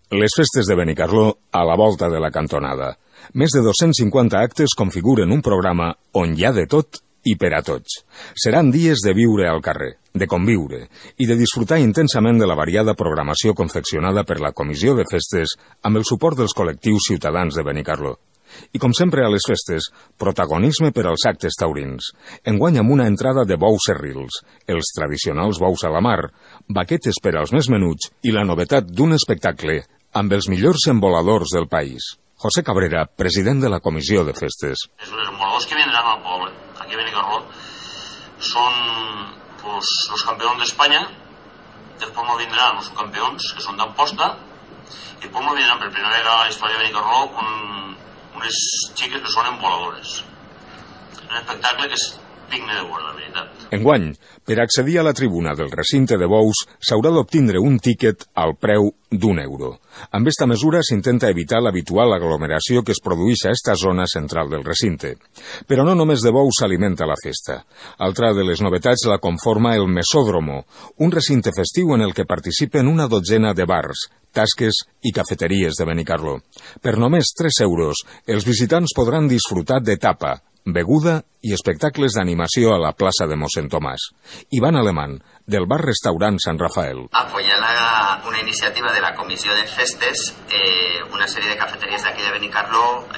Les festes de Benicarló a la volta de la cantonada. Més de 250 actes configuren un programa on hi ha de tot i per a tots. Seran dies de viure al carrer, de conviure i de disfrutar intensament de la variada programació confeccionada per la Comissió de Festes amb el suport dels col·lectius ciutadans de Benicarló. I com sempre a les festes, protagonisme per als actes taurins. Enguany amb una entrada de bous serrils, els tradicionals bous a la mar, baquetes per als més menuts i la novetat d'un espectacle amb els millors emboladors del país. José Cabrera, president de la Comissió de Festes. Els emboladors que vendran al poble, aquí a Benicarló, són los campeons d'Espanya, després no vindran els campions, que són d'Amposta, i després no vindran per primera vegada a la història de Benicarló unes xiques que són emboladores. Un espectacle que és digne de veure, la veritat. Enguany, per accedir a la tribuna del recinte de bous, s'haurà d'obtindre un tíquet al preu d'€1. Amb esta mesura s'intenta evitar l'habitual aglomeració que es produeix a esta zona central del recinte. Però no només de bous s'alimenta la festa. Altra de les novetats la conforma el Mesòdromo, un recinte festiu en el que participen una dotzena de bars, tasques i cafeteries de Benicarló. Per només €3, els visitants podran disfrutar de tapa, beguda i espectacles d'animació a la plaça de Mossèn Tomàs. Ivan Alemán, del bar-restaurant Sant Rafael. Apoyant una iniciativa de la Comissió de Festes, una sèrie de cafeteries d'aquí de Benicarló,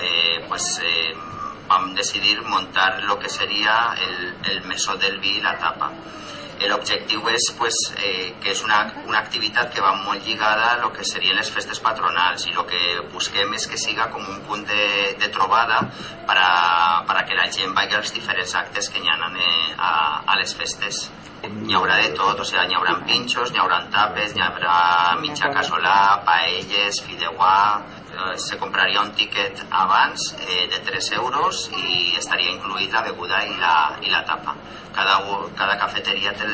vam decidir muntar lo que seria el mesó del vi i la tapa. L'objectiu és que és una activitat que va molt lligada a lo que serien les festes patronals i el que busquem és que siga com un punt de trobada para que la gent vagi als diferents actes que hi ha a les festes. N'hi haurà de tot, n'hi haurà pinxos, n'hi haurà tapes, n'hi haurà mitja casolà, paelles, fideuà. Se compraria un tiquet abans de €3 i estaria incluït la beguda i la tapa. Cada cafeteria té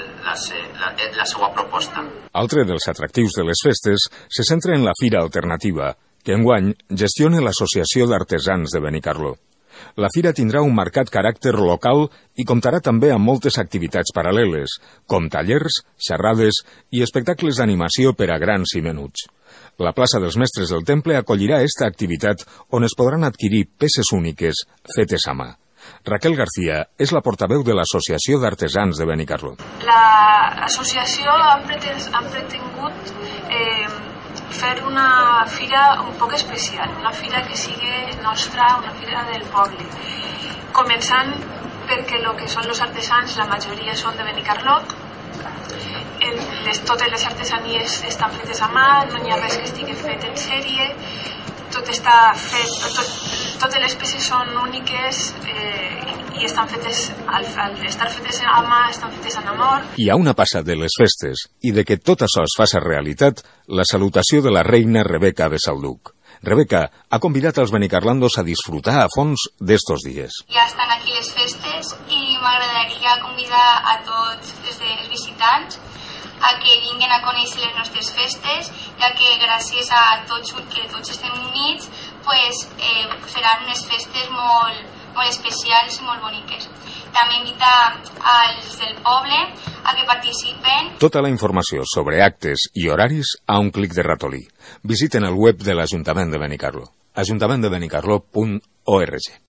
la seva proposta. Altre dels atractius de les festes se centra en la Fira Alternativa, que enguany gestiona l'Associació d'Artesans de Benicarló. La fira tindrà un marcat caràcter local i comptarà també amb moltes activitats paral·leles, com tallers, xerrades i espectacles d'animació per a grans i menuts. La plaça dels Mestres del Temple acollirà esta activitat on es podran adquirir peces úniques fetes a mà. Raquel García és la portaveu de l'Associació d'Artesans de Benicarló. L'associació ha pretengut fer una fira un poc especial, una fira que sigui nostra, una fira del poble. Començant perquè el que són els artesans, la majoria són de Benicarló, totes les artesanies estan fetes a mà, no hi ha res que estigui fet en sèrie, tot està fet, totes les peces són úniques i estan fetes, al estar fetes a mà, estan fetes en amor. I a una passa de les festes i de que tot això es faci realitat, la salutació de la reina Rebeca de Salduc. Rebeca ha convidat als benicarlandos a disfrutar a fons d'estos dies. Ja estan aquí les festes i m'agradaria convidar a tots els visitants a que vinguin a conèixer les nostres festes, ja que gràcies a que tots estem units seran unes festes molt especials i molt boniques. També invitar als del poble a que participen. Tota la informació sobre actes i horaris a un clic de ratolí. Visiten el web de l'Ajuntament de Benicarló, ajuntamenttdebenicarló.org.